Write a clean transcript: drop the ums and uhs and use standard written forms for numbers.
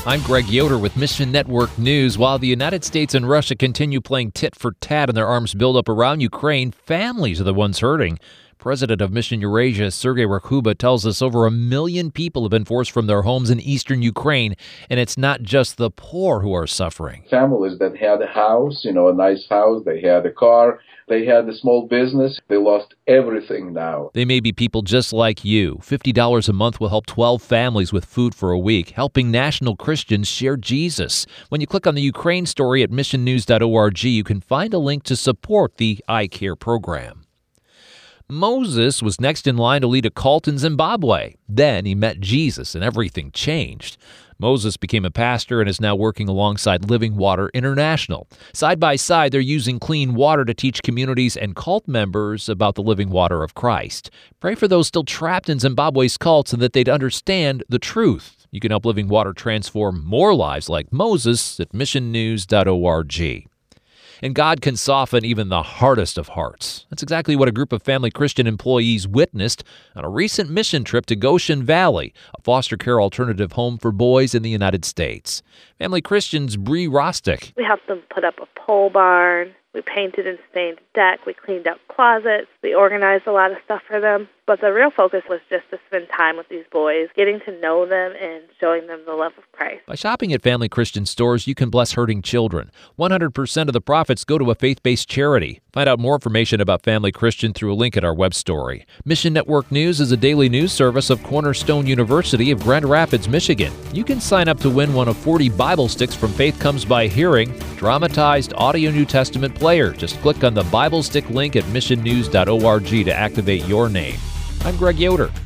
I'm Greg Yoder with Mission Network News. While the United States and Russia continue playing tit for tat and their arms build up around Ukraine, families are the ones hurting. President of Mission Eurasia, Sergei Rakhuba, tells us over 1 million people have been forced from their homes in eastern Ukraine, and it's not just the poor who are suffering. Families that had a house, a nice house, they had a car, they had a small business, they lost everything now. They may be people just like you. $50 a month will help 12 families with food for a week, helping national Christians share Jesus. When you click on the Ukraine story at missionnews.org, you can find a link to support the iCare program. Moses was next in line to lead a cult in Zimbabwe. Then he met Jesus and everything changed. Moses became a pastor and is now working alongside Living Water International. Side by side, they're using clean water to teach communities and cult members about the living water of Christ. Pray for those still trapped in Zimbabwe's cults and that they'd understand the truth. You can help Living Water transform more lives like Moses at missionnews.org. And God can soften even the hardest of hearts. That's exactly what a group of Family Christian employees witnessed on a recent mission trip to Goshen Valley, a foster care alternative home for boys in the United States. Family Christian's Bree Rostick. We helped them put up a pole barn. We painted and stained the deck. We cleaned up closets. We organized a lot of stuff for them. But the real focus was just to spend time with these boys, getting to know them and showing them the love of Christ. By shopping at Family Christian stores, you can bless hurting children. 100% of the profits go to a faith-based charity. Find out more information about Family Christian through a link at our web story. Mission Network News is a daily news service of Cornerstone University of Grand Rapids, Michigan. You can sign up to win one of 40 Bible sticks from Faith Comes by Hearing, dramatized audio New Testament player. Just click on the Bible stick link at missionnews.org to activate your name. I'm Greg Yoder.